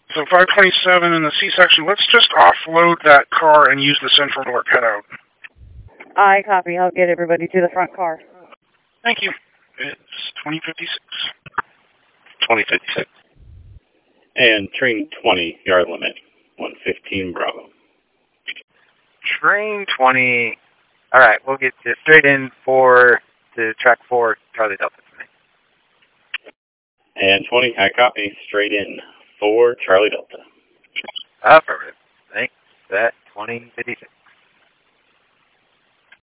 So 527 in the C section. Let's just offload that car and use the central door cutout. I copy. I'll get everybody to the front car. Thank you. It's 2056. 2056. And train 20, yard limit, 115 Bravo. Train 20. All right, we'll get you straight in for to track 4, Charlie Delta. And 20, I copy, straight in for Charlie Delta. Affirmative. Thanks. That 2056.